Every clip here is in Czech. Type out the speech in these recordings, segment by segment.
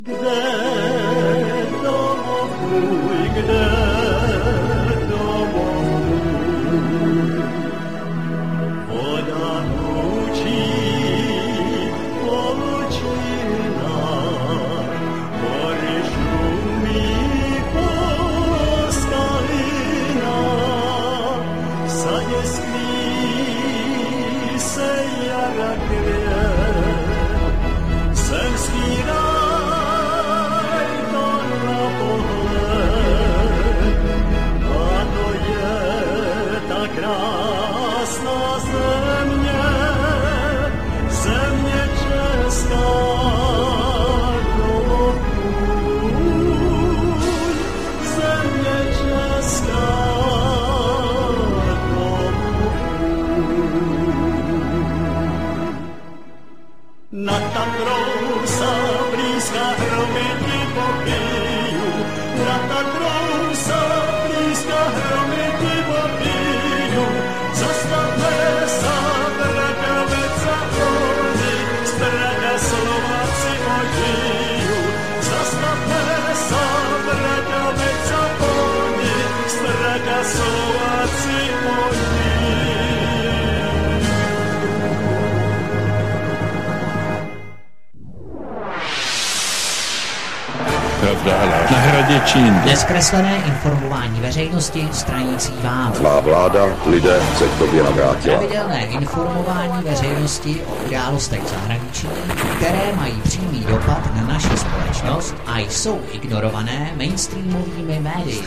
Na hradě Čín. Nezkreslené informování veřejnosti stranící vám. Má vláda, lidé se k tobě navrátila. Pravidelné informování veřejnosti o událostech zahraničí, které mají přímý dopad na naši společnost a jsou ignorované mainstreamovými médii.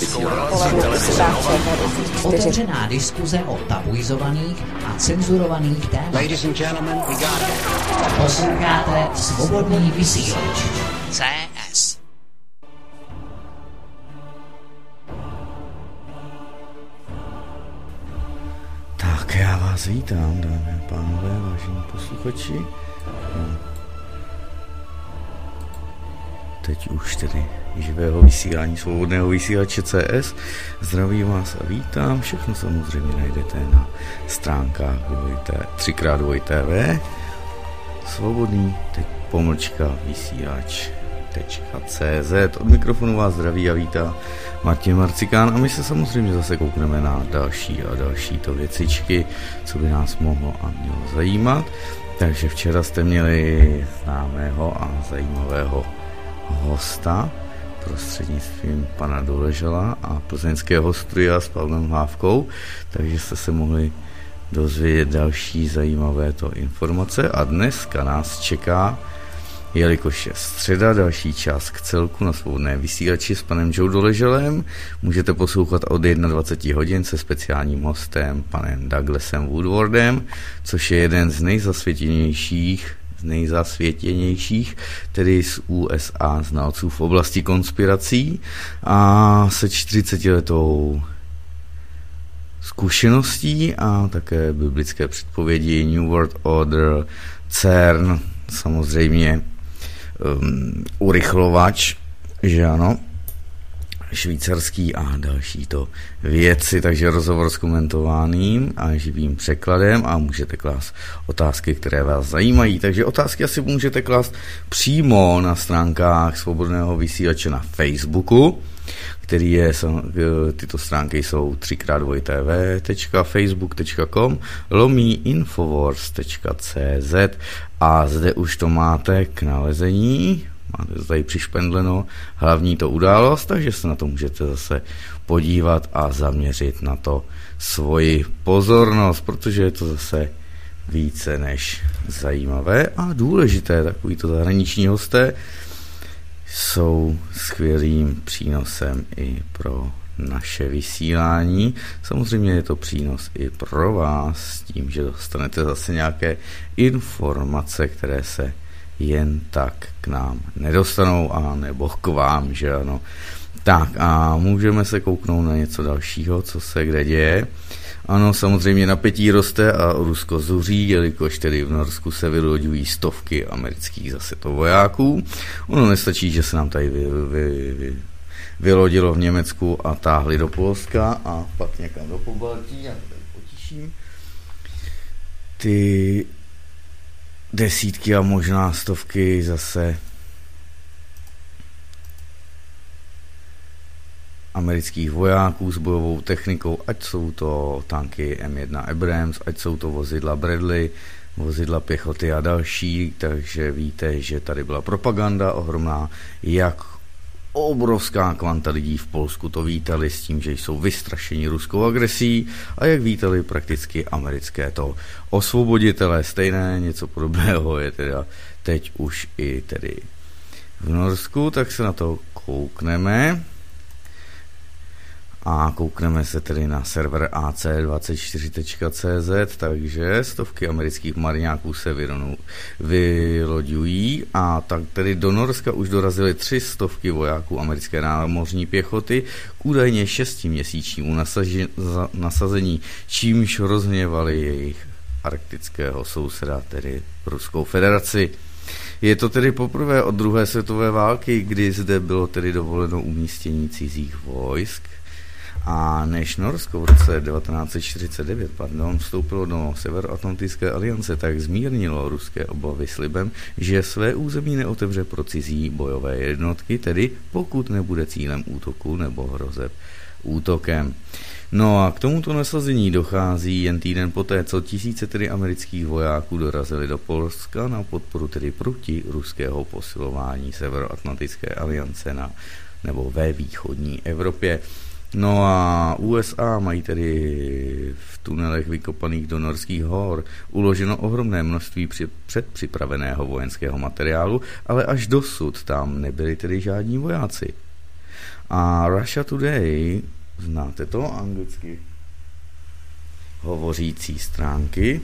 Otevřená diskuze o tabuizovaných a cenzurovaných tématech. Posloucháte Svobodný vysílač. CS. Tak já vás vítám, dámy a pánové, vážení posluchači. Teď už tedy živého vysílání Svobodného vysílače CS. Zdravím vás a vítám. Všechno samozřejmě najdete na stránkách www.3x2tv svobodný-vysílač.cz. Od mikrofonu vás zdraví a vítá Martin Marcikán a my se samozřejmě zase koukneme na další a další to věcičky, co by nás mohlo a mělo zajímat. Takže včera jste měli známého a zajímavého hosta prostřednictvím pana Doležela a plzeňského studia s Pavlem Hlávkou, takže jste se mohli dozvědět další zajímavé to informace a dneska nás čeká, jelikož je středa, další část k celku na Svobodné vysílači s panem Joe Doleželem. Můžete poslouchat od 21 hodin se speciálním hostem panem Douglasem Woodwardem, což je jeden z nejzasvětěnějších, tedy z USA znalců v oblasti konspirací a se 40letou zkušeností a také biblické předpovědi New World Order, CERN, samozřejmě urychlovač, že ano, švýcarský a další to věci, takže rozhovor s komentovaným a živým překladem a můžete klást otázky, které vás zajímají, takže otázky asi můžete klást přímo na stránkách Svobodného vysílače na Facebooku, který je, tyto stránky jsou 3x2tv.facebook.com/infowars.cz a zde už to máte k nalezení, máte tady přišpendleno hlavní to událost, takže se na to můžete zase podívat a zaměřit na to svoji pozornost, protože je to zase více než zajímavé a důležité. Takovýto zahraniční hosté jsou skvělým přínosem i pro naše vysílání. Samozřejmě je to přínos i pro vás, tím, že dostanete zase nějaké informace, které se jen tak k nám nedostanou, a nebo k vám, že ano. Tak a můžeme se kouknout na něco dalšího, co se kde děje. Ano, samozřejmě napětí roste a Rusko zuří, jelikož tedy v Norsku se vyloďují stovky amerických zase to vojáků. Ono nestačí, že se nám tady vylodilo v Německu a táhli do Polska a pak někam do Pobaltí, já to tady potiším. Ty desítky a možná stovky zase amerických vojáků s bojovou technikou, ať jsou to tanky M1 Abrams, ať jsou to vozidla Bradley, vozidla pěchoty a další, takže víte, že tady byla propaganda ohromná, jak obrovská kvanta lidí v Polsku to vítali s tím, že jsou vystrašeni ruskou agresí a jak vítali prakticky americké to osvoboditelé. Stejné něco podobného je teda teď už i tedy v Norsku, tak se na to koukneme. A koukneme se tedy na server ac24.cz, takže stovky amerických mariňáků se vyloďují a tak tedy do Norska už dorazily 300 vojáků americké námořní pěchoty k údajně 6měsíčnímu nasazení, čímž rozhněvali jejich arktického souseda, tedy Ruskou federaci. Je to tedy poprvé od druhé světové války, kdy zde bylo tedy dovoleno umístění cizích vojsk. A než Norsko v roce 1949 vstoupilo do Severoatlantické aliance, tak zmírnilo ruské obavy slibem, že své území neotevře pro cizí bojové jednotky, tedy pokud nebude cílem útoku nebo hrozeb útokem. No a k tomuto nasazení dochází jen týden poté, co tisíce tedy amerických vojáků dorazili do Polska na podporu tedy proti ruského posilování Severoatlantické aliance nebo ve východní Evropě. No a USA mají tedy v tunelech vykopaných do norských hor uloženo ohromné množství předpřipraveného vojenského materiálu, ale až dosud tam nebyli tedy žádní vojáci. A Russia Today, znáte to anglicky hovořící stránky,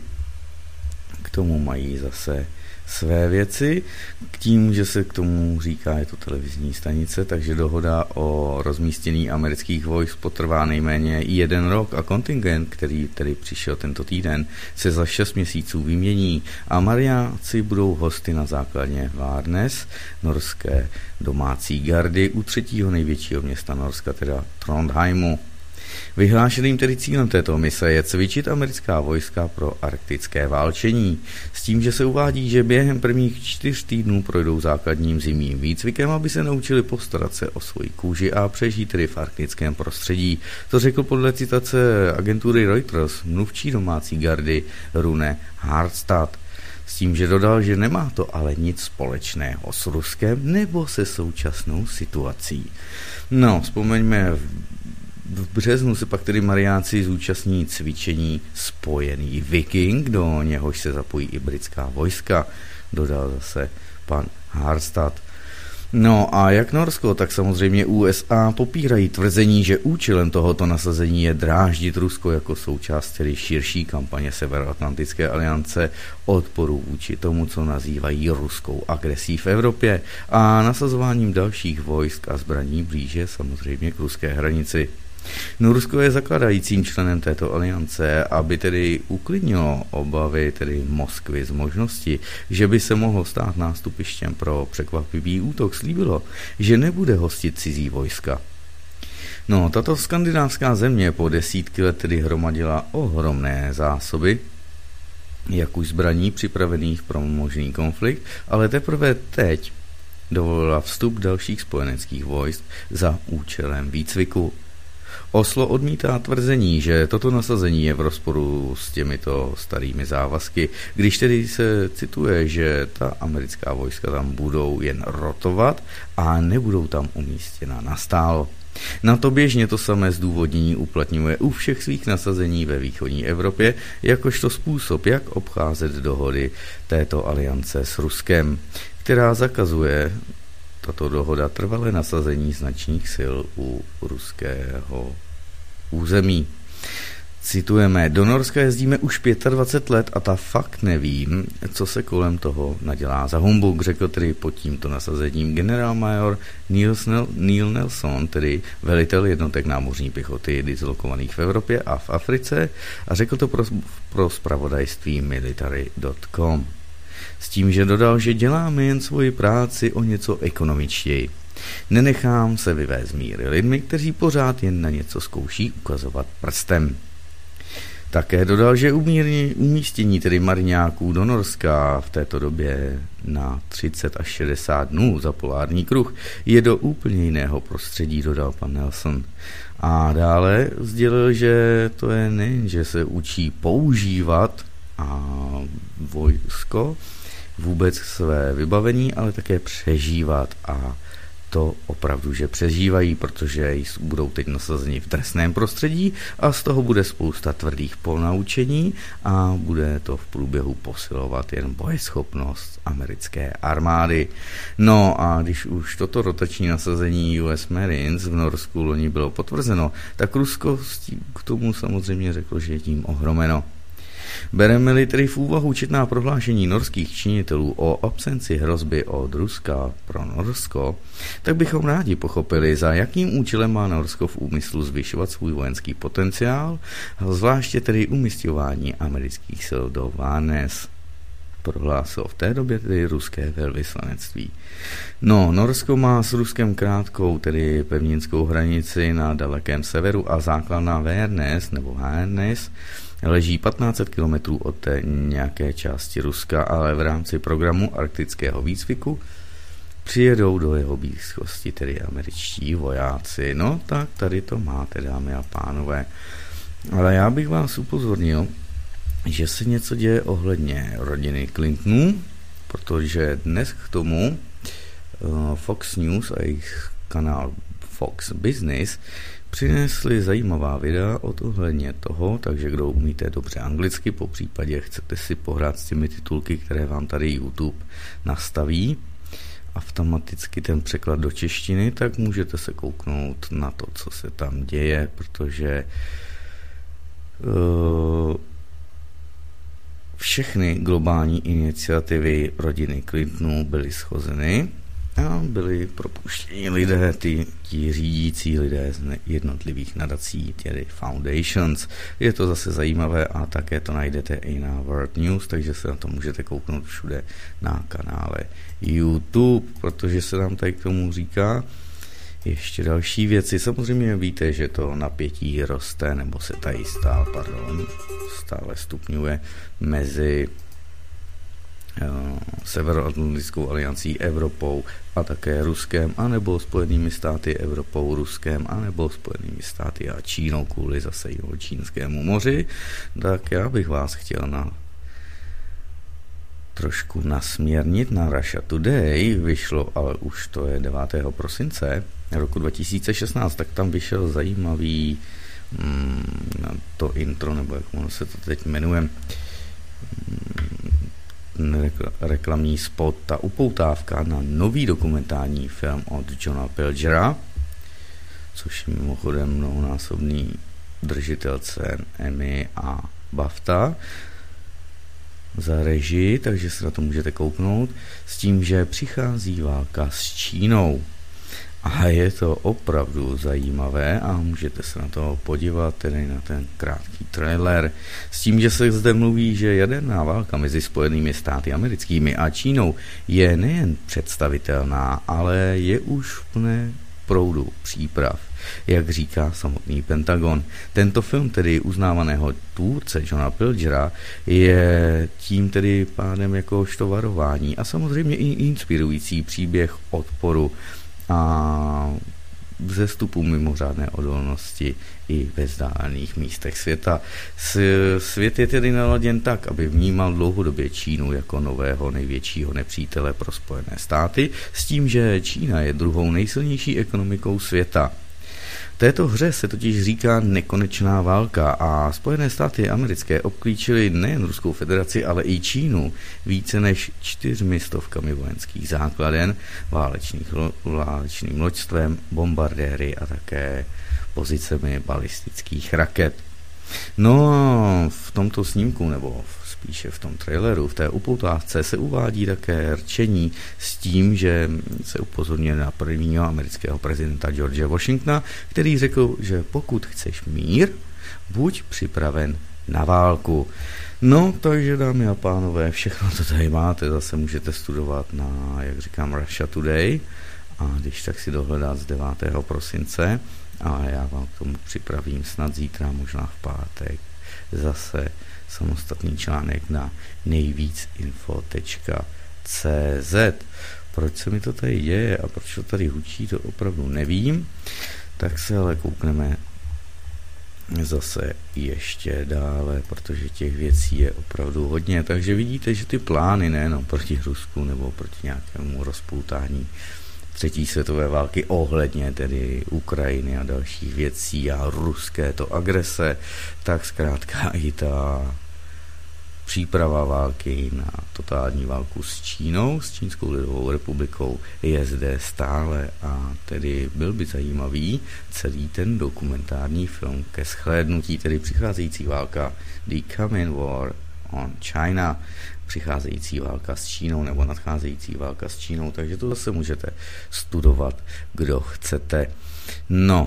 k tomu mají zase své věci, k tím, že se k tomu říká, je to televizní stanice, takže dohoda o rozmístění amerických vojsk potrvá nejméně 1 rok a kontingent, který tedy přišel tento týden, se za 6 měsíců vymění a mariáci budou hosty na základně Várnes, norské domácí gardy u 3. největšího města Norska, teda Trondheimu. Vyhlášeným tedy cílem této mise je cvičit americká vojska pro arktické válčení, s tím, že se uvádí, že během prvních 4 týdnů projdou základním zimním výcvikem, aby se naučili postarat se o svoji kůži a přežít tedy v arktickém prostředí. To řekl podle citace agentury Reuters mluvčí domácí gardy Rune Harstad. S tím, že dodal, že nemá to ale nic společného s Ruskem nebo se současnou situací. No, vzpomeňme, v březnu se pak tedy mariáci zúčastní cvičení Spojený Viking, do něhož se zapojí i britská vojska, dodal zase pan Harstad. No a jak Norsko, tak samozřejmě USA popírají tvrzení, že účelem tohoto nasazení je dráždit Rusko jako součást tedy širší kampaně Severoatlantické aliance odporu vůči tomu, co nazývají ruskou agresí v Evropě a nasazováním dalších vojsk a zbraní blíže samozřejmě k ruské hranici. Norsko je zakladajícím členem této aliance, aby tedy uklidnilo obavy tedy Moskvy z možnosti, že by se mohlo stát nástupištěm pro překvapivý útok, slíbilo, že nebude hostit cizí vojska. No, tato skandinávská země po desítky let tedy hromadila ohromné zásoby, jak už zbraní připravených pro možný konflikt, ale teprve teď dovolila vstup dalších spojeneckých vojsk za účelem výcviku. Oslo odmítá tvrzení, že toto nasazení je v rozporu s těmito starými závazky, když tedy se cituje, že ta americká vojska tam budou jen rotovat a nebudou tam umístěna nastálo. Na to běžně to samé zdůvodnění uplatňuje u všech svých nasazení ve východní Evropě, jakožto způsob, jak obcházet dohody této aliance s Ruskem, která zakazuje tato dohoda trvalé nasazení značných sil u ruského území. Citujeme, do Norska jezdíme už 25 let a ta fakt nevím, co se kolem toho nadělá za humbuk, řekl tedy pod tímto nasazením generálmajor Neil Nelson, tedy velitel jednotek námořní pěchoty dislokovaných v Evropě a v Africe, a řekl to pro zpravodajství military.com. S tím, že dodal, že děláme jen svoji práci o něco ekonomičtěji. Nenechám se vyvést míry lidmi, kteří pořád jen na něco zkouší ukazovat prstem. Také dodal, že umístění tedy mariňáků do Norska v této době na 30 až 60 dnů za polární kruh je do úplně jiného prostředí, dodal pan Nelson. A dále sdělil, že to je nejen, že se učí používat a vojsko, vůbec své vybavení, ale také přežívat a to opravdu, že přežívají, protože budou teď nasazeni v trestném prostředí a z toho bude spousta tvrdých ponaučení a bude to v průběhu posilovat jen bojeschopnost americké armády. No a když už toto rotační nasazení US Marines v Norsku loni bylo potvrzeno, tak Rusko k tomu samozřejmě řeklo, že je tím ohromeno. Bereme-li tedy v úvahu četná prohlášení norských činitelů o absenci hrozby od Ruska pro Norsko, tak bychom rádi pochopili, za jakým účelem má Norsko v úmyslu zvyšovat svůj vojenský potenciál, zvláště tedy umisťování amerických sil do Varnes, prohlásilo v té době tedy ruské velvyslanectví. No, Norsko má s Ruskem krátkou, tedy pevninskou hranici na dalekém severu a základna Varnes nebo Harnes leží 1500 km od té nějaké části Ruska, ale v rámci programu arktického výcviku přijedou do jeho blízkosti tedy američtí vojáci. No tak tady to máte, dámy a pánové. Ale já bych vás upozornil, že se něco děje ohledně rodiny Clintonů, protože dnes k tomu Fox News a jejich kanál Fox Business přinesli zajímavá videa ohledně toho, takže kdo umíte dobře anglicky, po případě chcete si pohrát s těmi titulky, které vám tady YouTube nastaví, automaticky ten překlad do češtiny, tak můžete se kouknout na to, co se tam děje, protože všechny globální iniciativy rodiny Clintonů byly schozeny a byli propuštěni lidé, ti řídící lidé z jednotlivých nadací, tedy foundations. Je to zase zajímavé a také to najdete i na World News, takže se na to můžete kouknout všude na kanále YouTube, protože se nám tady k tomu říká ještě další věci. Samozřejmě víte, že to napětí roste, nebo se tady stále stupňuje mezi Severoatlantickou aliancí, Evropou a také Ruskem, anebo Spojenými státy, Evropou, Ruskem, anebo Spojenými státy a Čínou kvůli zase Jihočínskému moři, tak já bych vás chtěl trošku nasměrnit na Russia Today. Vyšlo, ale už to je 9. prosince roku 2016, tak tam vyšel zajímavý to intro, nebo jak ono se to teď jmenuje, reklamní spot, ta upoutávka na nový dokumentární film od Johna Pilgera, což je mimochodem mnohonásobný držitel cen Emmy a BAFTA za režii, takže se na to můžete kouknout, s tím, že přichází válka s Čínou. A je to opravdu zajímavé a můžete se na to podívat, tedy na ten krátký trailer. S tím, že se zde mluví, že jaderná válka mezi Spojenými státy americkými a Čínou je nejen představitelná, ale je už v plné proudu příprav, jak říká samotný Pentagon. Tento film tedy uznávaného tvůrce Johna Pilgera je tím tedy pádem jakožto varování a samozřejmě i inspirující příběh odporu a vzestupu mimořádné odolnosti i ve vzdálených místech světa. Svět je tedy naladěn tak, aby vnímal dlouhodobě Čínu jako nového největšího nepřítele pro Spojené státy, s tím, že Čína je druhou nejsilnější ekonomikou světa. Této hře se totiž říká nekonečná válka a Spojené státy americké obklíčily nejen Ruskou federaci, ale i Čínu více než 400 vojenských základen, válečným loďstvem, bombardéry a také pozicemi balistických raket. No v tomto snímku, nebo spíše v tom traileru, v té upoutávce se uvádí také rčení s tím, že se upozorňuje na prvního amerického prezidenta George Washingtona, který řekl, že pokud chceš mír, buď připraven na válku. No, takže dámy a pánové, všechno to tady máte, zase můžete studovat na, jak říkám, Russia Today a když tak si dohledat z 9. prosince a já vám k tomu připravím snad zítra, možná v pátek, zase samostatný článek na nejvícinfo.cz. Proč se mi to tady děje a proč to tady hučí, to opravdu nevím, tak se ale koukneme zase ještě dále, protože těch věcí je opravdu hodně, takže vidíte, že ty plány nejenom proti Rusku nebo proti nějakému rozpoutání třetí světové války ohledně tedy Ukrajiny a dalších věcí a ruské to agrese, tak zkrátka i ta příprava války na totální válku s Čínou, s Čínskou lidovou republikou je zde stále a tedy byl by zajímavý celý ten dokumentární film ke shlédnutí, tedy přicházející válka The Coming War on China, přicházející válka s Čínou nebo nadcházející válka s Čínou, takže to zase můžete studovat, kdo chcete. No.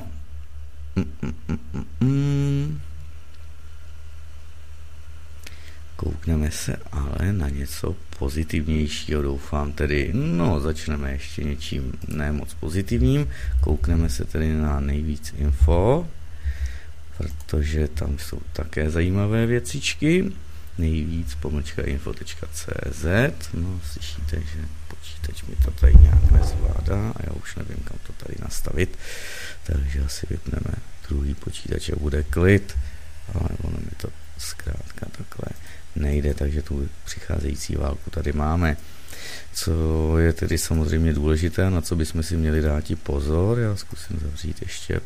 Koukneme se ale na něco pozitivnějšího, doufám tedy, začneme ještě něčím ne moc pozitivním, koukneme se tedy na nejvíc info, protože tam jsou také zajímavé věcičky, nejvíc-info.cz, slyšíte, že počítač mi to tady nějak nezvládá a já už nevím, kam to tady nastavit, takže asi vypneme druhý počítač a bude klid, ale ono mi to zkrátka takhle nejde, takže tu přicházející válku tady máme. Co je tedy samozřejmě důležité, na co bychom si měli dát i pozor, já zkusím zavřít ještě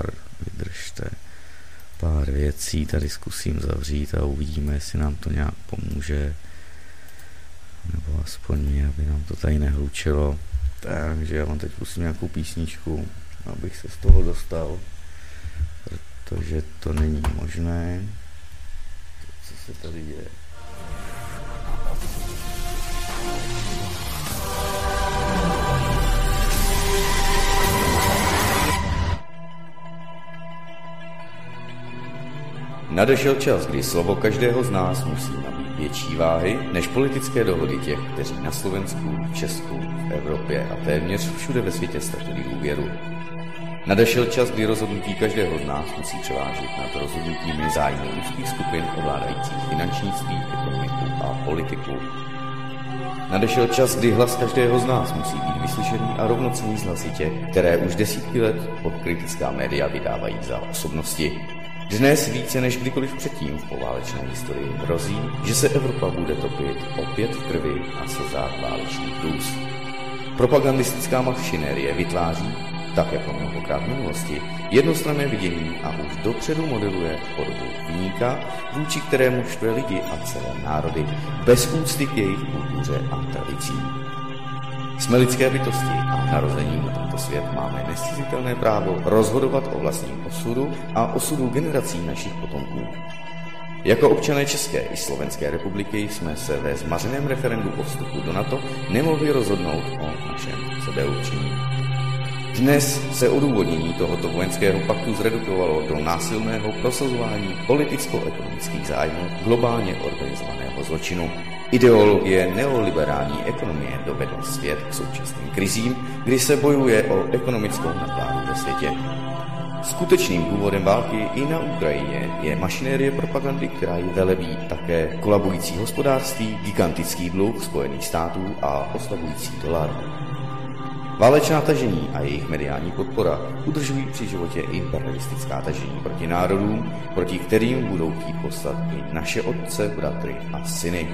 pár věcí tady zkusím zavřít a uvidíme, jestli nám to nějak pomůže, nebo aspoň mě, aby nám to tady nehlučilo. Takže já vám teď pustím nějakou písničku, abych se z toho dostal, protože to není možné. Co se tady děje? Nadešel čas, kdy slovo každého z nás musí nabít větší váhy než politické dohody těch, kteří na Slovensku, v Česku, v Evropě a téměř všude ve světě ztratili důvěru. Nadešel čas, kdy rozhodnutí každého z nás musí převážit nad rozhodnutími zájmu úzkých skupin ovládajících finančnictví, ekonomiku a politiku. Nadešel čas, kdy hlas každého z nás musí být vyslyšený a rovnocenný z hlasy těch, které už desítky let kritická média vydávají za osobnosti. Dnes více než kdykoliv předtím v poválečné historii hrozí, že se Evropa bude topit opět v krvi a slzách válečných hrůz. Propagandistická machinérie vytváří, tak jako mnohokrát v minulosti, jednostranné vidění a už dopředu modeluje podobu viníka, vůči kterému štve lidi a celé národy, bez úcty k jejich kultuře a tradicím. Jsme lidské bytosti a narozením na tento svět máme nezcizitelné právo rozhodovat o vlastním osudu a osudu generací našich potomků. Jako občané České i Slovenské republiky jsme se ve zmařeném referendu o vstupu do NATO nemohli rozhodnout o našem sebeurčení. Dnes se odůvodnění tohoto vojenského paktu zredukovalo do násilného prosazování politicko-ekonomických zájmů globálně organizovaného zločinu. Ideologie neoliberální ekonomie dovedla svět k současným krizím, kdy se bojuje o ekonomickou nadvládu ve světě. Skutečným důvodem války i na Ukrajině je mašinérie propagandy, která ji velebí také kolabující hospodářství, gigantický dluh Spojených států a oslabující dolar. Válečná tažení a jejich mediální podpora udržují při životě imperialistická tažení proti národům, proti kterým budou chtít poslat i naše otce, bratry a syny.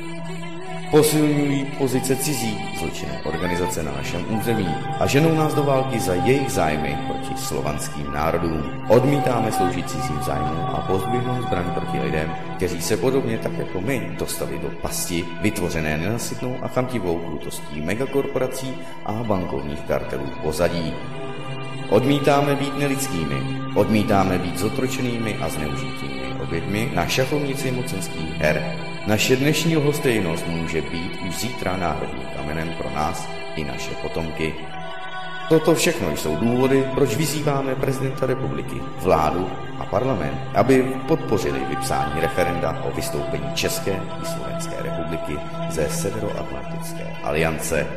Posilují pozice cizí zločinné organizace na našem území a ženou nás do války za jejich zájmy proti slovanským národům. Odmítáme sloužit cizím zájmům a pozdvihnout zbraň proti lidem, kteří se podobně tak jako my dostali do pasti, vytvořené nenasytnou a chamtivou krutostí megakorporací a bankovních kartelů pozadí. Odmítáme být nelidskými, odmítáme být zotročenými a zneužitými oběťmi na šachovnici mocenských her. Naše dnešní lhostejnost může být už zítra národním kamenem pro nás i naše potomky. Toto všechno jsou důvody, proč vyzýváme prezidenta republiky, vládu a parlament, aby podpořili vypsání referenda o vystoupení České i Slovenské republiky ze Severoatlantické aliance.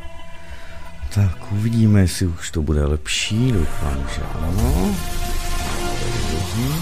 Tak uvidíme, jestli už to bude lepší, doufám, že ano. běží.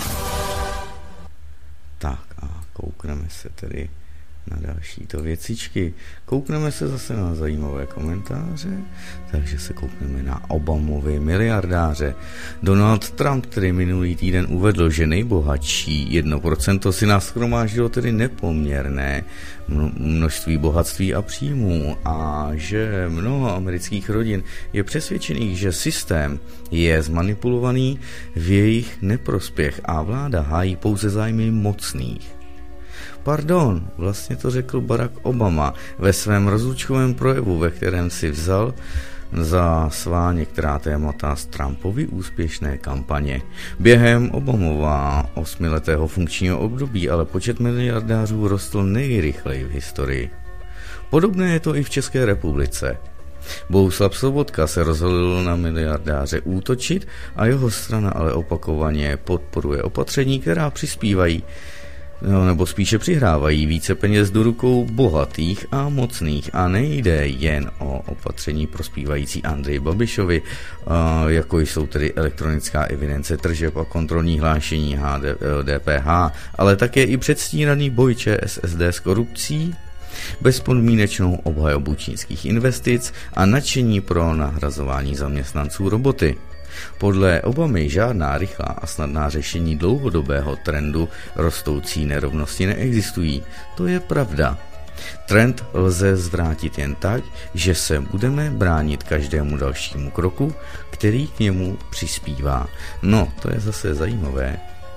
Tak a koukneme se tedy na další to věcičky. Koukneme se zase na zajímavé komentáře, takže se koukneme na Obamovy miliardáře. Donald Trump, který minulý týden uvedl, že nejbohatší 1% si nashromáždilo tedy nepoměrné množství bohatství a příjmů a že mnoho amerických rodin je přesvědčených, že systém je zmanipulovaný v jejich neprospěch a vláda hájí pouze zájmy mocných. Pardon, vlastně to řekl Barack Obama ve svém rozlučkovém projevu, ve kterém si vzal za svá některá témata z Trumpovy úspěšné kampaně. Během Obamova 8letého funkčního období ale počet miliardářů rostl nejrychleji v historii. Podobné je to i v České republice. Bohuslav Sobotka se rozhodl na miliardáře útočit a jeho strana ale opakovaně podporuje opatření, která přispívají nebo spíše přihrávají více peněz do rukou bohatých a mocných a nejde jen o opatření prospívající Andreji Babišovi, jako jsou tedy elektronická evidence tržeb a kontrolní hlášení DPH, ale také i předstíraný boj ČSSD s korupcí, bezpodmínečnou obhajobu čínských investic a nadšení pro nahrazování zaměstnanců roboty. Podle Obamy žádná rychlá a snadná řešení dlouhodobého trendu rostoucí nerovnosti neexistují. To je pravda. Trend lze zvrátit jen tak, že se budeme bránit každému dalšímu kroku, který k němu přispívá. No, to je zase zajímavé.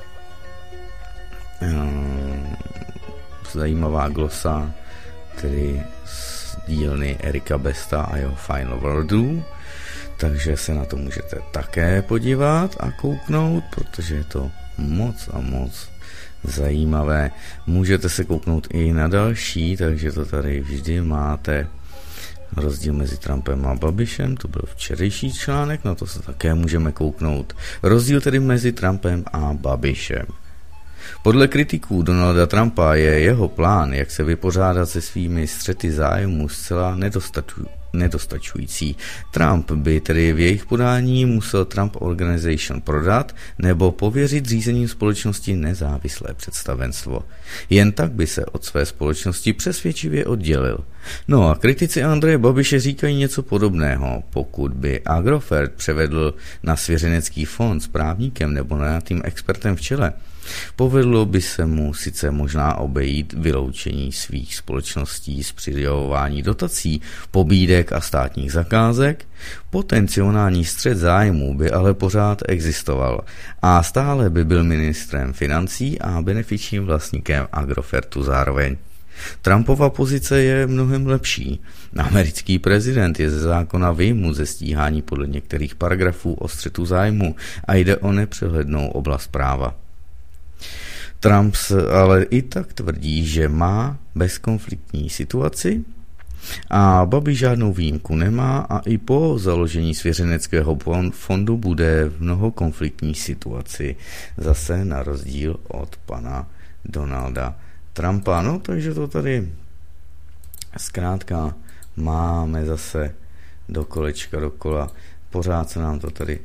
Zajímavá glosa, tedy z dílny Erika Besta a jeho Final Worldů. Takže se na to můžete také podívat a kouknout, protože je to moc a moc zajímavé. Můžete se kouknout i na další, takže to tady vždy máte. Rozdíl mezi Trumpem a Babišem, to byl včerejší článek, na to se také můžeme kouknout. Rozdíl tedy mezi Trumpem a Babišem. Podle kritiků Donalda Trumpa je jeho plán, jak se vypořádat se svými střety zájmu, zcela nedostačující. Trump by tedy v jejich podání musel Trump Organization prodat nebo pověřit řízením společnosti nezávislé představenstvo. Jen tak by se od své společnosti přesvědčivě oddělil. No a kritici Andreje Babiše říkají něco podobného. Pokud by Agrofert převedl na svěřenecký fond s právníkem nebo najatým expertem v čele, povedlo by se mu sice možná obejít vyloučení svých společností z přidělování dotací, pobídek a státních zakázek, potenciální střet zájmů by ale pořád existoval a stále by byl ministrem financí a benefičním vlastníkem Agrofertu zároveň. Trumpova pozice je mnohem lepší. Americký prezident je ze zákona vyjmut ze stíhání podle některých paragrafů o střetu zájmu a jde o nepřehlednou oblast práva. Trump ale i tak tvrdí, že má bezkonfliktní situaci a Babiš žádnou výjimku nemá a i po založení svěřeneckého fondu bude v mnohokonfliktní situaci, zase na rozdíl od pana Donalda Trumpa. No, takže to tady zkrátka máme zase do kolečka dokola, pořád se nám to tady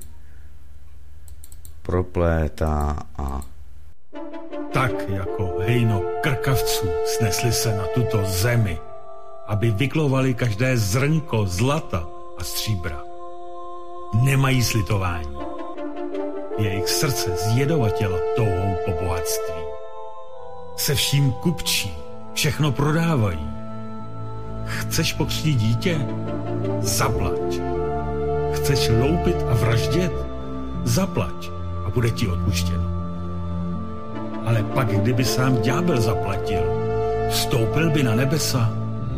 proplétá a tak jako hejno krkavců snesli se na tuto zemi, aby vyklovali každé zrnko zlata a stříbra. Nemají slitování. Jejich srdce zjedovatěla touhou po bohatství. Se vším kupčí, všechno prodávají. Chceš pokřtít dítě? Zaplať. Chceš loupit a vraždět? Zaplať a bude ti odpuštěno. Ale pak, kdyby sám ďábel zaplatil, vstoupil by na nebesa.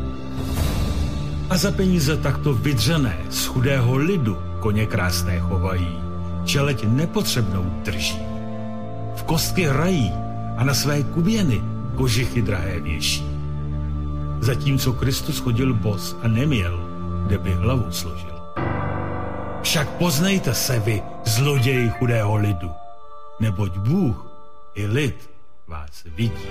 A za peníze takto vydřené z chudého lidu koně krásné chovají, čeleť nepotřebnou drží. V kostky hrají a na své kuběny kožichy drahé věší. Zatímco Kristus chodil bos a neměl, kde by hlavu složil. Však poznejte se vy, zloději chudého lidu, neboť Bůh i lid vás vidí.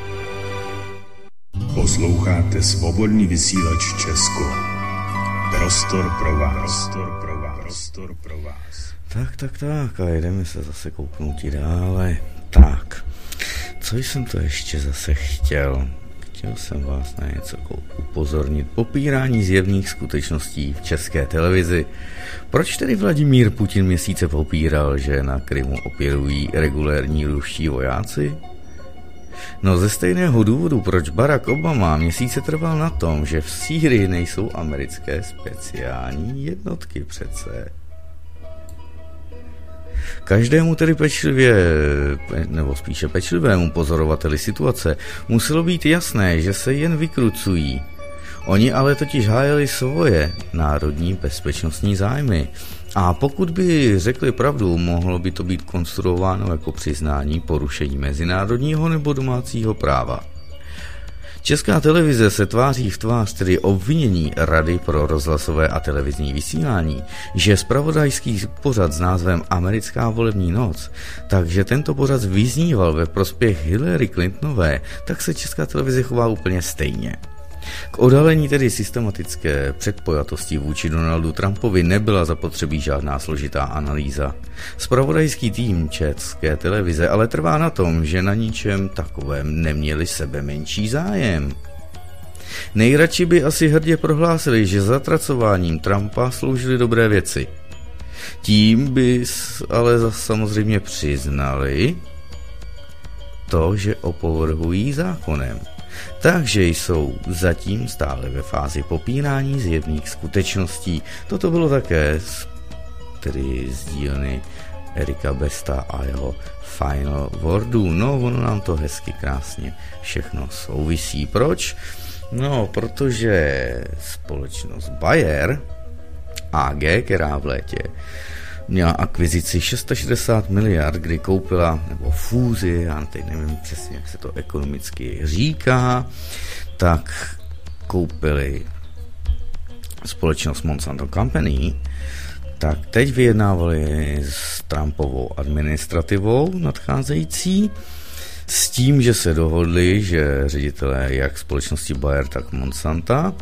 Posloucháte Svobodný vysílač Česko. Prostor pro vás. Prostor pro vás. Tak a jdeme se zase kouknout i dále. Tak, co jsem to ještě zase chtěl? Chtěl jsem vás na něco upozornit. Popírání zjevných skutečností v České televizi. Proč tedy Vladimír Putin měsíce popíral, že na Krymu opěrují regulérní ruští vojáci? No ze stejného důvodu, proč Barack Obama měsíce trval na tom, že v Sýrii nejsou americké speciální jednotky přece. Každému tedy pečlivému pozorovateli situace muselo být jasné, že se jen vykrucují. Oni ale totiž hájili svoje národní bezpečnostní zájmy. A pokud by řekli pravdu, mohlo by to být konstruováno jako přiznání porušení mezinárodního nebo domácího práva. Česká televize se tváří v tvář tedy obvinění Rady pro rozhlasové a televizní vysílání, že zpravodajský pořad s názvem Americká volební noc, takže tento pořad vyzníval ve prospěch Hillary Clintonové, tak se Česká televize chová úplně stejně. K odhalení tedy systematické předpojatosti vůči Donaldu Trumpovi nebyla zapotřebí žádná složitá analýza. Zpravodajský tým České televize ale trvá na tom, že na ničem takovém neměli sebe menší zájem. Nejradši by asi hrdě prohlásili, že zatracováním Trumpa sloužily dobré věci. Tím by ale samozřejmě přiznali to, že opovrhují zákonem. Takže jsou zatím stále ve fázi popírání zjevných skutečností. Toto bylo také tedy z dílny Erika Besta a jeho Final Wordů. No, ono nám to hezky krásně všechno souvisí. Proč? No, protože společnost Bayer AG, která v létě měla akvizici 660 miliard, kdy koupila, nebo fúzi, já teď nevím přesně, jak se to ekonomicky říká, tak koupili společnost Monsanto Company, tak teď vyjednávali s Trumpovou administrativou nadcházející, s tím, že se dohodli, že ředitelé jak společnosti Bayer, tak Monsanta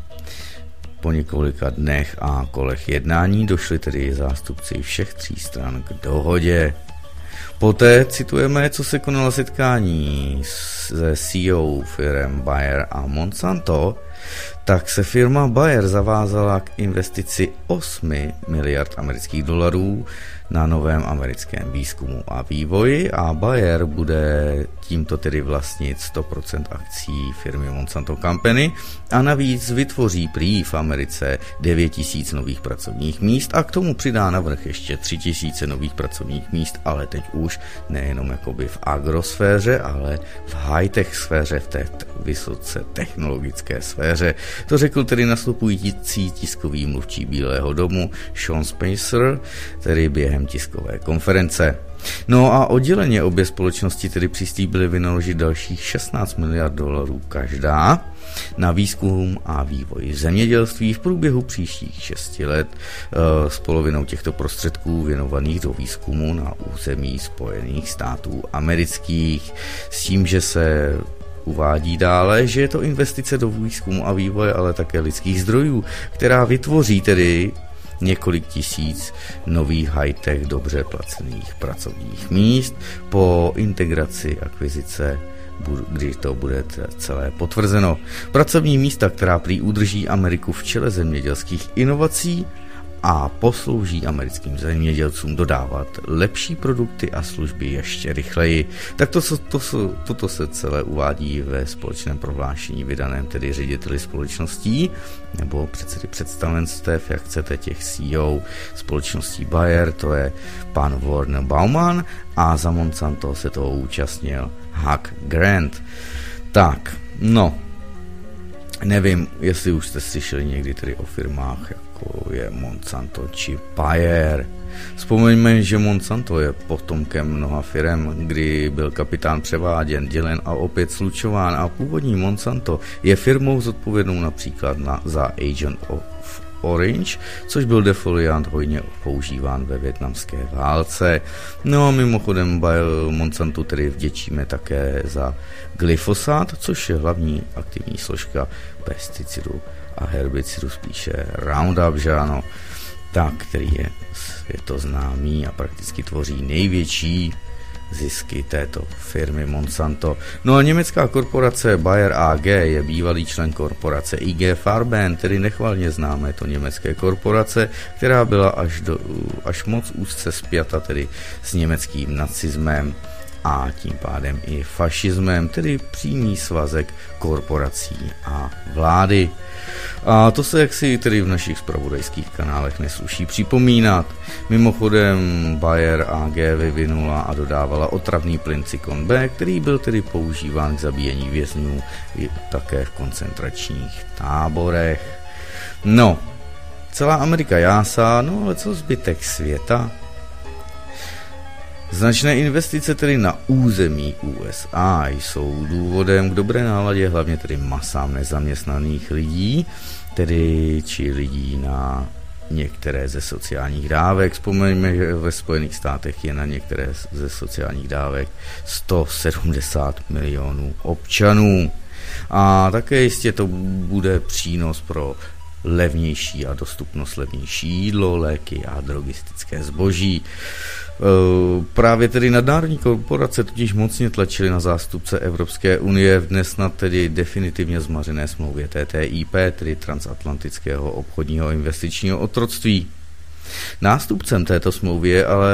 po několika dnech a kolech jednání došli tedy zástupci všech tří stran k dohodě. Poté citujeme, co se konalo setkání se CEO firem Bayer a Monsanto, tak se firma Bayer zavázala k investici 8 miliard amerických dolarů na novém americkém výzkumu a vývoji a Bayer bude tímto tedy vlastnit 100% akcí firmy Monsanto Company a navíc vytvoří prý v Americe 9 000 nových pracovních míst a k tomu přidá navrch ještě 3 000 nových pracovních míst, ale teď už nejenom jakoby v agrosféře, ale v high-tech sféře, v té vysoce technologické sféře. To řekl tedy nastupující tiskový mluvčí Bílého domu Sean Spicer, tedy během tiskové konference. No a odděleně obě společnosti tedy přislíbily vynaložit dalších 16 miliard dolarů každá na výzkum a vývoj zemědělství v průběhu příštích 6 let s polovinou těchto prostředků věnovaných do výzkumu na území Spojených států amerických, s tím, že se uvádí dále, že je to investice do výzkumu a vývoje, ale také lidských zdrojů, která vytvoří tedy několik tisíc nových high-tech dobře placených pracovních míst po integraci akvizice, když to bude celé potvrzeno. Pracovní místa, která prý udrží Ameriku v čele zemědělských inovací a poslouží americkým zemědělcům dodávat lepší produkty a služby ještě rychleji. Tak toto se celé uvádí ve společném prohlášení vydaném tedy řediteli společností nebo předsedy představenstev, jak chcete, těch CEO společností Bayer, to je pan Warner Baumann a za Monsanto se toho účastnil Hugh Grant. Tak, no, nevím, jestli už jste slyšeli někdy tedy o firmách, jako je Monsanto či Bayer. Vzpomeňme, že Monsanto je potomkem mnoha firem, kdy byl kapitán převáděn, dělen a opět slučován a původní Monsanto je firmou zodpovědnou například za Agent of Orange, což byl defoliant hojně používán ve vietnamské válce. No a mimochodem Monsantu tedy vděčíme také za glyfosát, což je hlavní aktivní složka pesticidu a herbicidu, spíše Roundup, že ano, tak, který je to známý a prakticky tvoří největší zisky této firmy Monsanto. No a německá korporace Bayer AG je bývalý člen korporace IG Farben, tedy nechvalně známé to německé korporace, která byla až moc úzce spjata tedy s německým nacismem a tím pádem i fašismem, tedy přímý svazek korporací a vlády. A to se jaksi tedy v našich zpravodajských kanálech nesluší připomínat. Mimochodem Bayer AG vyvinula a dodávala otravný plyn Zyklon B, který byl tedy používán k zabíjení vězňů i také v koncentračních táborech. No, celá Amerika jásá, no ale co zbytek světa? Značné investice tedy na území USA jsou důvodem k dobré náladě, hlavně tedy masám nezaměstnaných lidí, tedy či lidí na některé ze sociálních dávek. Vzpomeňme, že ve Spojených státech je na některé ze sociálních dávek 170 milionů občanů. A také jistě to bude přínos pro levnější a dostupnost levnější jídlo, léky a drogistické zboží. Právě tedy nadnárodní korporace totiž mocně tlačily na zástupce Evropské unie v dnes snad tedy definitivně zmařené smlouvě TTIP, tedy transatlantického obchodního investičního otroctví. Nástupcem této smlouvy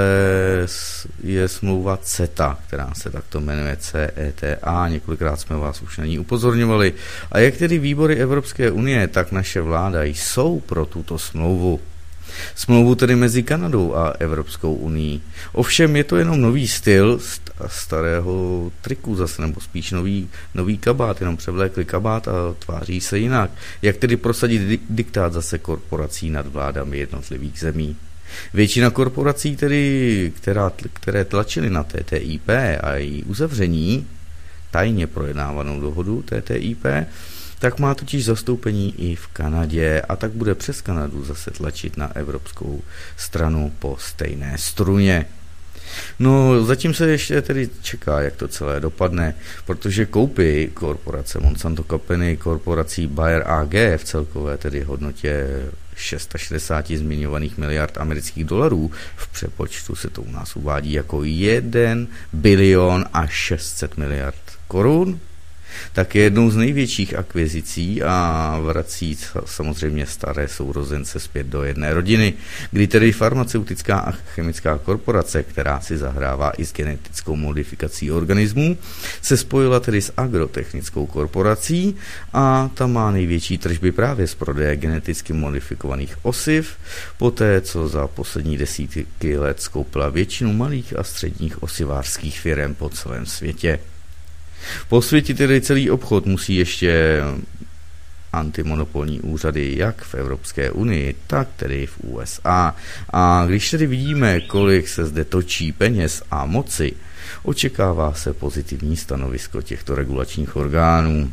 je smlouva CETA, která se takto jmenuje CETA, několikrát jsme vás už na ní upozorňovali. A jak tedy výbory Evropské unie, tak naše vláda jsou pro tuto smlouvu. Smlouvu tedy mezi Kanadou a Evropskou unii. Ovšem je to jenom nový styl starého triku zase, nebo spíš nový kabát, jenom převlékli kabát a tváří se jinak. Jak tedy prosadit diktát zase korporací nad vládami jednotlivých zemí. Většina korporací tedy, které tlačily na TTIP a její uzavření, tajně projednávanou dohodu TTIP, tak má totiž zastoupení i v Kanadě a tak bude přes Kanadu zase tlačit na evropskou stranu po stejné struně. No, zatím se ještě tedy čeká, jak to celé dopadne, protože koupy korporace Monsanto Company korporací Bayer AG v celkové tedy hodnotě 660 zmiňovaných miliard amerických dolarů, v přepočtu se to u nás uvádí jako 1 bilion a 600 miliard korun, tak je jednou z největších akvizicí a vrací samozřejmě staré sourozence zpět do jedné rodiny, kdy tedy farmaceutická a chemická korporace, která si zahrává i s genetickou modifikací organismů, se spojila tedy s agrotechnickou korporací a ta má největší tržby právě z prodeje geneticky modifikovaných osiv, poté co za poslední desítky let skoupila většinu malých a středních osivářských firem po celém světě. Posvětit tedy celý obchod musí ještě antimonopolní úřady jak v Evropské unii, tak tedy v USA. A když tedy vidíme, kolik se zde točí peněz a moci, očekává se pozitivní stanovisko těchto regulačních orgánů.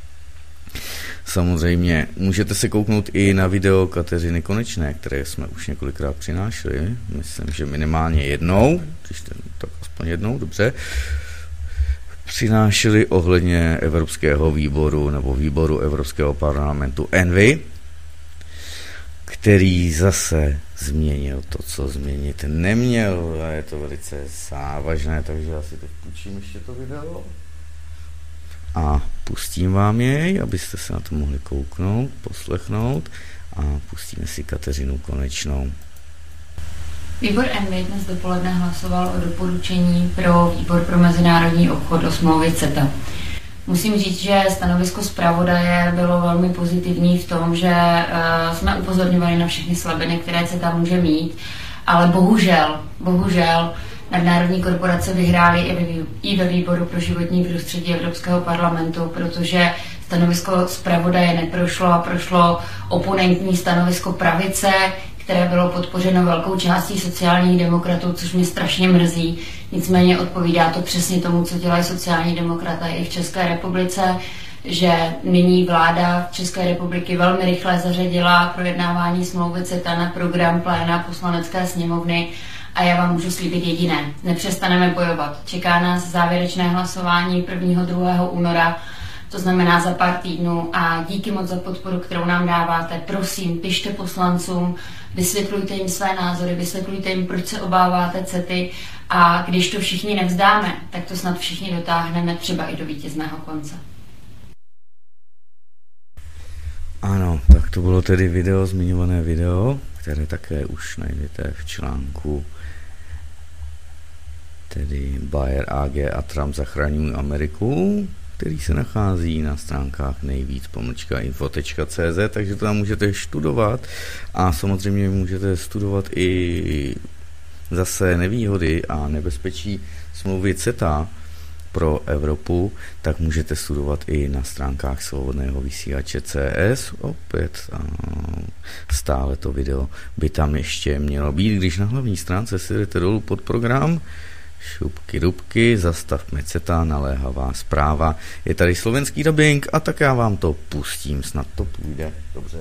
Samozřejmě můžete se kouknout i na video Kateřiny Konečné, které jsme už několikrát přinášeli, myslím, že minimálně jednou, tak aspoň jednou, dobře, přinášeli ohledně Evropského výboru nebo výboru Evropského parlamentu ENVI, který zase změnil to, co změnit neměl a je to velice závažné, takže já si teď půjčím ještě to video a pustím vám jej, abyste se na to mohli kouknout, poslechnout a pustíme si Kateřinu Konečnou. Výbor ENVI dnes dopoledne hlasoval o doporučení pro výbor pro mezinárodní obchod o smlouvě CETA. Musím říct, že stanovisko zpravodaje bylo velmi pozitivní v tom, že jsme upozorňovali na všechny slabiny, které CETA může mít, ale bohužel nadnárodní korporace vyhrály i ve výboru pro životní prostředí Evropského parlamentu, protože stanovisko zpravodaje neprošlo a prošlo oponentní stanovisko pravice, které bylo podpořeno velkou částí sociálních demokratů, což mě strašně mrzí. Nicméně odpovídá to přesně tomu, co dělají sociální demokraté i v České republice, že nyní vláda České republiky velmi rychle zařadila projednávání smlouvy CETA na program pléna Poslanecké sněmovny a já vám můžu slíbit jediné. Nepřestaneme bojovat. Čeká nás závěrečné hlasování 1. 2. února. to znamená za pár týdnů, a díky moc za podporu, kterou nám dáváte. Prosím, pište poslancům, vysvětlujte jim své názory, vysvětlujte jim, proč se obáváte CETY, a když to všichni nevzdáme, tak to snad všichni dotáhneme třeba i do vítězného konce. Ano, tak to bylo tedy zmiňované video, které také už najdete v článku tedy Bayer AG a Trump zachraňují Ameriku, který se nachází na stránkách nejvíc-info.cz, takže to tam můžete studovat a samozřejmě můžete studovat i zase nevýhody a nebezpečí smlouvy CETA pro Evropu, tak můžete studovat i na stránkách Svobodného vysílače CS. Opět stále to video by tam ještě mělo být, když na hlavní stránce si jdete dolů pod program šupky dubky, zastavme CETA, naléhavá zpráva. Je tady slovenský dubbing a tak já vám to pustím, snad to půjde dobře.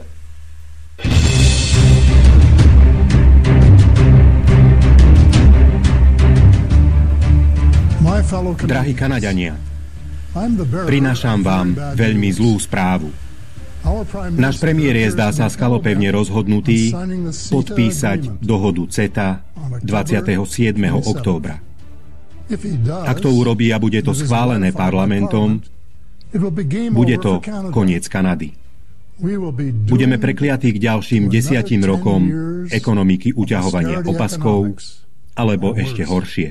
Drahí Kanaďania, prinášam vám veľmi zlú správu. Náš premiér je, zdá sa, skalopevne rozhodnutý podpísať dohodu CETA 27. októbra. Ak to urobí a bude to schválené parlamentom, bude to koniec Kanady. Budeme prekliatí k ďalším 10 rokom ekonomiky uťahovania opaskov, alebo ešte horšie.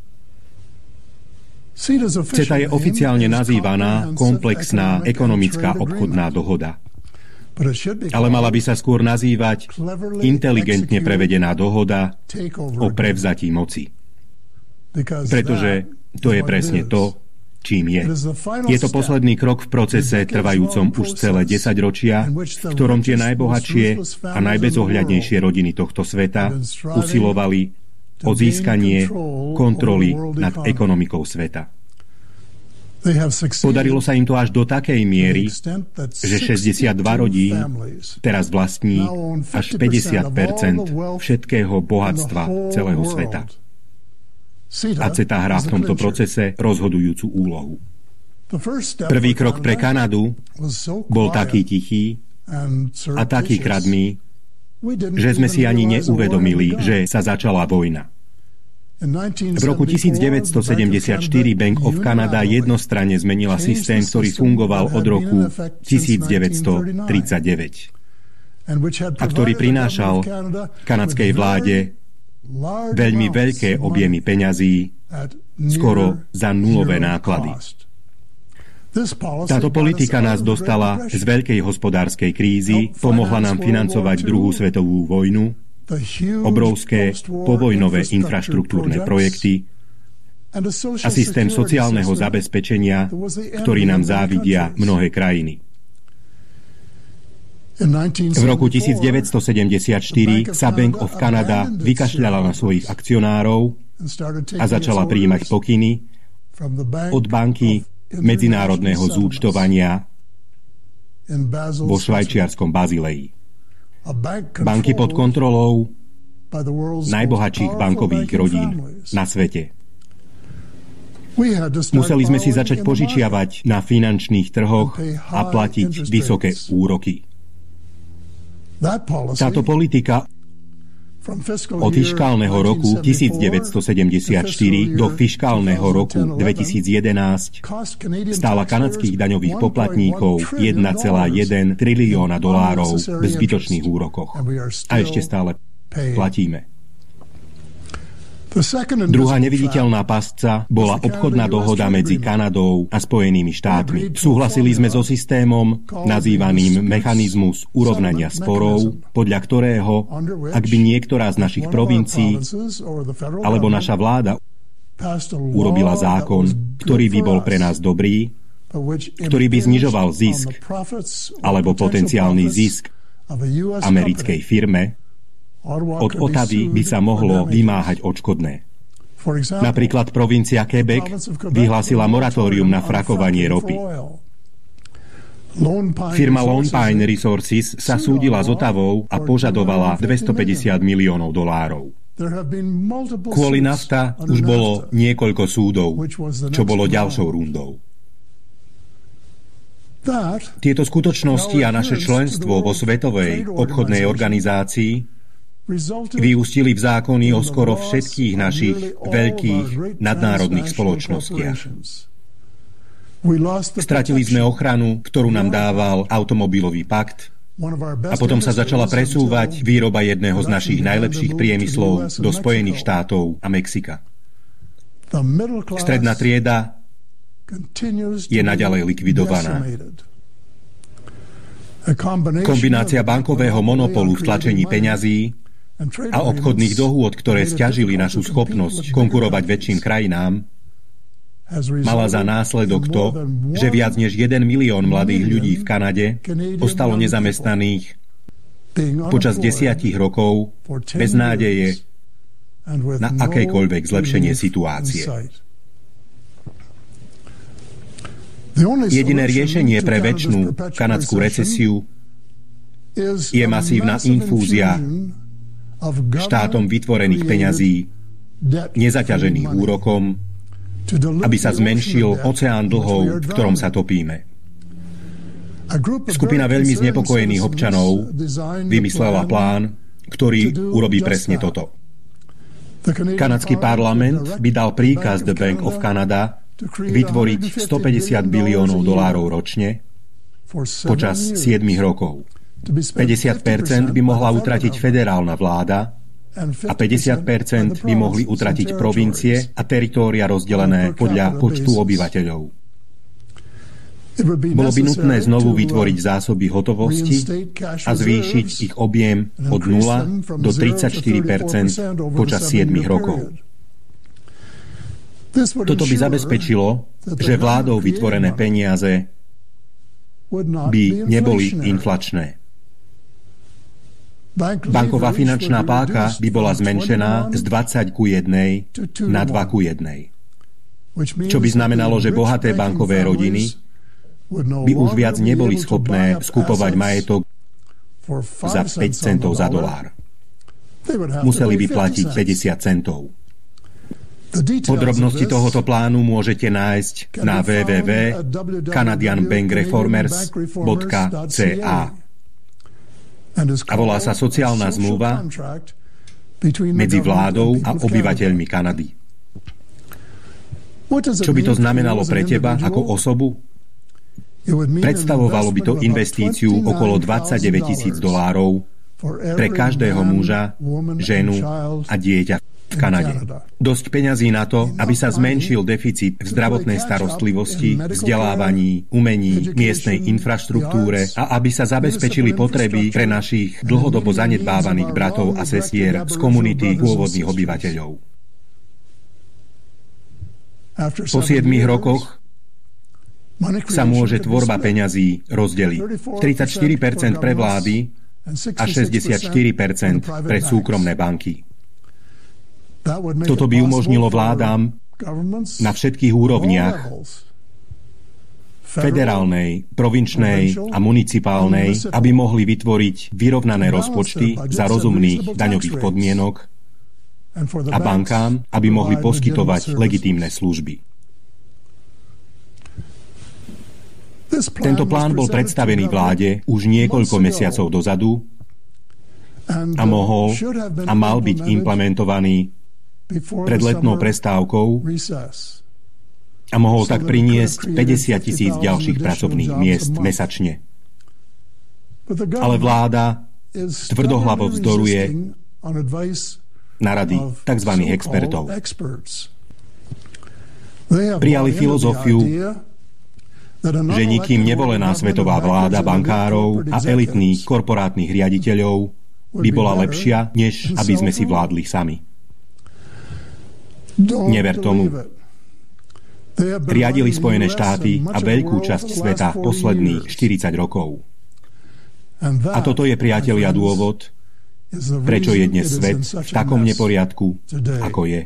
CETA je oficiálne nazývaná komplexná ekonomická obchodná dohoda. Ale mala by sa skôr nazývať inteligentne prevedená dohoda o prevzatí moci. Pretože to je presne to, čím je. Je to posledný krok v procese trvajúcom už celé 10 ročia, v ktorom tie najbohatšie a najbezohľadnejšie rodiny tohto sveta usilovali o získanie kontroly nad ekonomikou sveta. Podarilo sa im to až do takej miery, že 62 rodín teraz vlastní až 50% všetkého bohatstva celého sveta. A CETA hrá v tomto procese rozhodujúcu úlohu. Prvý krok pre Kanadu bol taký tichý a taký kradmý, že sme si ani neuvedomili, že sa začala vojna. V roku 1974 Bank of Canada jednostranne zmenila systém, ktorý fungoval od roku 1939 a ktorý prinášal kanadskej vláde veľmi veľké objemy peňazí, skoro za nulové náklady. Táto politika nás dostala z veľkej hospodárskej krízy, pomohla nám financovať druhú svetovú vojnu, obrovské povojnové infraštruktúrne projekty a systém sociálneho zabezpečenia, ktorý nám závidia mnohé krajiny. V roku 1974 sa Bank of Canada vykašľala na svojich akcionárov a začala prijímať pokyny od banky medzinárodného zúčtovania vo švajčiarskom Bazileji. Banky pod kontrolou najbohatších bankových rodín na svete. Museli sme si začať požičiavať na finančných trhoch a platiť vysoké úroky. Táto politika od fiškálneho roku 1974 do fiškálneho roku 2011 stála kanadských daňových poplatníkov $1,1 trilióna v zbytočných úrokoch. A ešte stále platíme. Druhá neviditeľná pasca bola obchodná dohoda medzi Kanadou a Spojenými štátmi. Súhlasili sme so systémom nazývaným mechanizmus urovnania sporov, podľa ktorého, ak by niektorá z našich provincií alebo naša vláda urobila zákon, ktorý by bol pre nás dobrý, ktorý by znižoval zisk alebo potenciálny zisk americkej firme, od Ottawy by sa mohlo vymáhať odškodné. Napríklad provincia Quebec vyhlásila moratórium na frakovanie ropy. Firma Lone Pine Resources sa súdila s Ottawou a požadovala $250 miliónov. Kvôli nafta už bolo niekoľko súdov, čo bolo ďalšou rundou. Tieto skutočnosti a naše členstvo vo Svetovej obchodnej organizácii vyústili v zákony o skoro všetkých našich veľkých nadnárodných spoločnostiach. Stratili sme ochranu, ktorú nám dával automobilový pakt, a potom sa začala presúvať výroba jedného z našich najlepších priemyslov do Spojených štátov a Mexika. Stredná trieda je naďalej likvidovaná. Kombinácia bankového monopolu v tlačení peňazí a obchodných dohôd, ktoré sťažili našu schopnosť konkurovať väčším krajinám, mala za následok to, že viac než 1 milión mladých ľudí v Kanade ostalo nezamestnaných počas 10 rokov bez nádeje na akékoľvek zlepšenie situácie. Jediné riešenie pre večnú kanadskú recesiu je masívna infúzia štátom vytvorených peňazí, nezaťažených úrokom, aby sa zmenšil oceán dlhov, v ktorom sa topíme. Skupina veľmi znepokojených občanov vymyslela plán, ktorý urobí presne toto. Kanadský parlament by dal príkaz The Bank of Canada vytvoriť $150 biliónov ročne počas 7 rokov. 50% by mohla utratiť federálna vláda a 50% by mohli utratiť provincie a teritória rozdelené podľa počtu obyvateľov. Bolo by nutné znovu vytvoriť zásoby hotovosti a zvýšiť ich objem od 0 do 34% počas 7 rokov. Toto by zabezpečilo, že vládou vytvorené peniaze by neboli inflačné. Banková finančná páka by bola zmenšená z 20:1 na 2:1. Čo by znamenalo, že bohaté bankové rodiny by už viac neboli schopné skupovať majetok za 5 centov za dolár. Museli by platiť 50 centov. Podrobnosti tohoto plánu môžete nájsť na www.canadianbankreformers.ca a volá sa sociálna zmluva medzi vládou a obyvateľmi Kanady. Čo by to znamenalo pre teba ako osobu? Predstavovalo by to investíciu okolo $29,000 pre každého muža, ženu a dieťa v Kanade. Dosť peňazí na to, aby sa zmenšil deficit v zdravotnej starostlivosti, vzdelávaní, umení, miestnej infraštruktúre a aby sa zabezpečili potreby pre našich dlhodobo zanedbávaných bratov a sestier z komunity pôvodných obyvateľov. Po 7 rokoch sa môže tvorba peňazí rozdeliť. 34% pre vlády a 64% pre súkromné banky. Toto by umožnilo vládám na všetkých úrovniach, federálnej, provinčnej a municipálnej, aby mohli vytvoriť vyrovnané rozpočty za rozumných daňových podmienok a bankám, aby mohli poskytovať legitímne služby. Tento plán bol predstavený vláde už niekoľko mesiacov dozadu a mohol a mal byť implementovaný pred letnou prestávkou a mohol tak priniesť 50,000 ďalších pracovných miest mesačne. Ale vláda tvrdohlavo vzdoruje na rady tzv. Expertov. Prijali filozofiu, že nikým nevolená svetová vláda bankárov a elitných korporátnych riaditeľov by bola lepšia, než aby sme si vládli sami. Never tomu. Riadili Spojené štáty a veľkú časť sveta posledných 40 rokov. A toto je, priatelia, dôvod, prečo je dnes svet v takom neporiadku, ako je.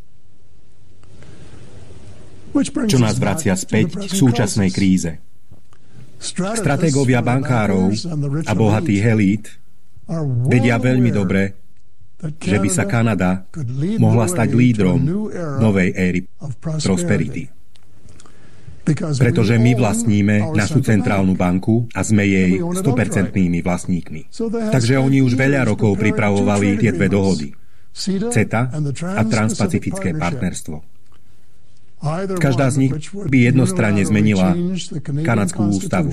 Čo nás vracia späť k súčasnej kríze. Stratégovia bankárov a bohatých elít vedia veľmi dobre, že by sa Kanada mohla stať lídrom novej éry prosperity. Pretože my vlastníme našu centrálnu banku a sme jej 100% vlastníkmi. Takže oni už veľa rokov pripravovali tie dve dohody. CETA a Transpacifické partnerstvo. Každá z nich by jednostranne zmenila kanadskú ústavu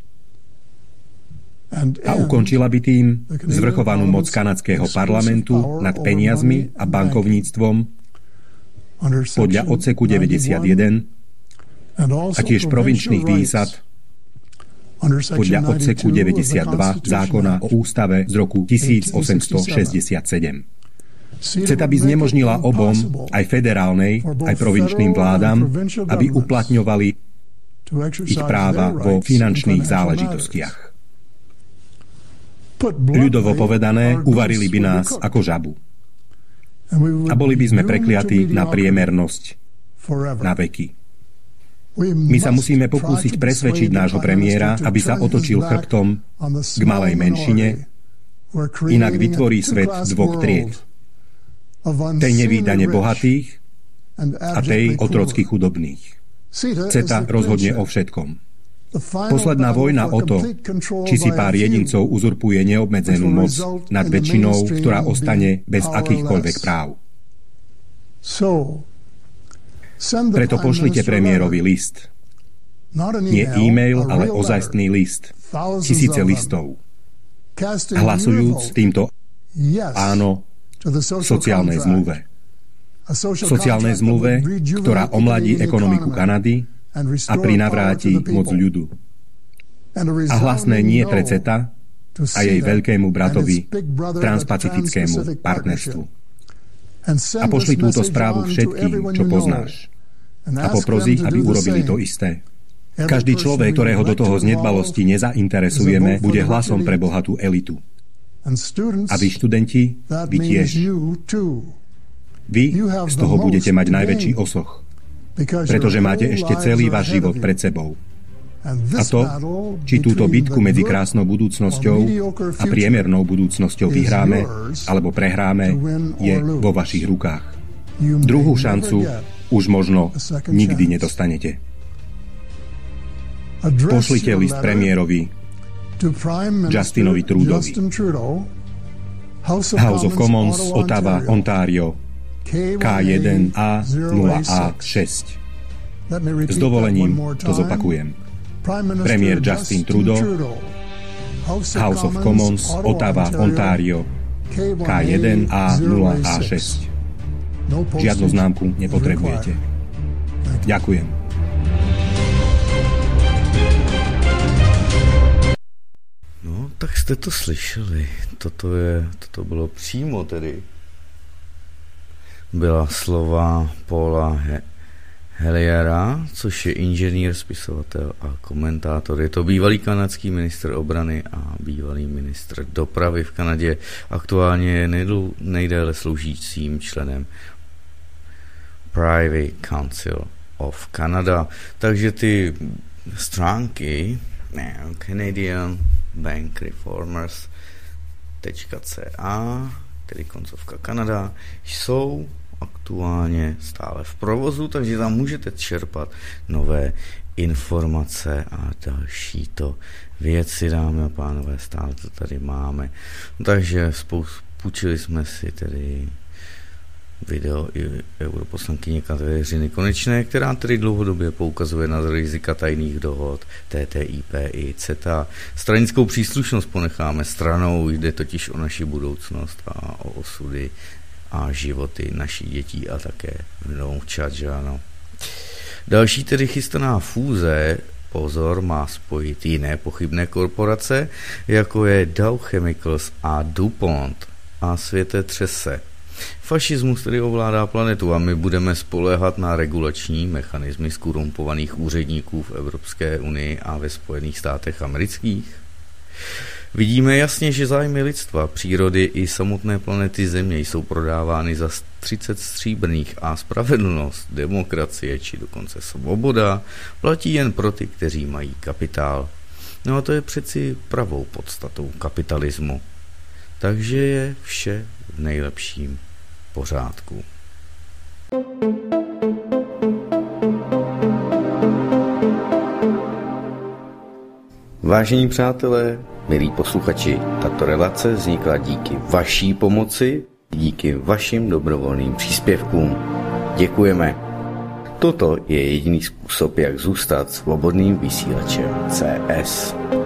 a ukončila by tým zvrchovanú moc kanadského parlamentu nad peniazmi a bankovníctvom podľa odseku 91 a tiež provinčných výsad podľa odseku 92 zákona o ústave z roku 1867. CETA by znemožnila obom, aj federálnej, aj provinčným vládam, aby uplatňovali ich práva vo finančných záležitostiach. Ľudovo povedané, uvarili by nás ako žabu. A boli by sme prekliatí na priemernosť na veky. My sa musíme pokúsiť presvedčiť nášho premiéra, aby sa otočil chrbtom k malej menšine, inak vytvorí svet dvoch tried. Tej nevídane bohatých a tej otrocky chudobných. CETA rozhodne o všetkom. Posledná vojna o to, či si pár jedincov uzurpuje neobmedzenú moc nad väčšinou, ktorá ostane bez akýchkoľvek práv. Preto pošlite premiérovi list. Nie e-mail, ale ozajstný list. Tisíce listov. Hlasujúc týmto áno sociálnej zmluve. Sociálnej zmluve, ktorá omladí ekonomiku Kanady a prinavráti moc ľudu. A hlasné nie pre CETA a jej veľkému bratovi Transpacifickému partnerstvu. A pošli túto správu všetkým, čo poznáš. A popros ich, aby urobili to isté. Každý človek, ktorého do toho z nedbalosti nezainteresujeme, bude hlasom pre bohatú elitu. A vy, študenti, vy tiež. Vy z toho budete mať najväčší osoch, pretože máte ešte celý váš život pred sebou. A to, či túto bitku medzi krásnou budúcnosťou a priemernou budúcnosťou vyhráme alebo prehráme, je vo vašich rukách. Druhú šancu už možno nikdy nedostanete. Pošlite list premiérovi Justinovi Trudeauvi. House of Commons, Ottawa, Ontario, K1A0A6. S dovolením to zopakujem. Premiér Justin Trudeau, House of Commons, Ottawa, Ontario, K1A0A6. Žiadnu známku nepotrebujete. Ďakujem. No, tak jste to slyšeli. Toto bylo přímo tedy. Byla slova Paula Helliera, což je inženýr, spisovatel a komentátor. Je to bývalý kanadský ministr obrany a bývalý ministr dopravy v Kanadě. Aktuálně je nejdéle sloužícím členem Privy Council of Canada. Takže ty stránky Canadian Bank Reformers.ca, tedy koncovka Kanada, jsou aktuálně stále v provozu, takže tam můžete čerpat nové informace a další to věci, dámy a pánové, stále to tady máme. Takže půjčili jsme si tedy video i europoslankyně Kateřiny Konečné, která tedy dlouhodobě poukazuje na rizika tajných dohod TTIP i CETA. Stranickou příslušnost ponecháme stranou, jde totiž o naši budoucnost a o osudy a životy našich dětí a také vnoučat, že ano. Další tedy chystaná fúze, pozor, má spojit jiné pochybné korporace, jako je Dow Chemicals a DuPont, a světe třese. Fašismus tedy ovládá planetu a my budeme spoléhat na regulační mechanismy skorumpovaných úředníků v Evropské unii a ve Spojených státech amerických. Vidíme jasně, že zájmy lidstva, přírody i samotné planety Země jsou prodávány za 30 stříbrných a spravedlnost, demokracie či dokonce svoboda platí jen pro ty, kteří mají kapitál. No a to je přeci pravou podstatou kapitalismu. Takže je vše v nejlepším pořádku. Vážení přátelé, milí posluchači, tato relace vznikla díky vaší pomoci, díky vašim dobrovolným příspěvkům. Děkujeme. Toto je jediný způsob, jak zůstat svobodným vysílačem CS.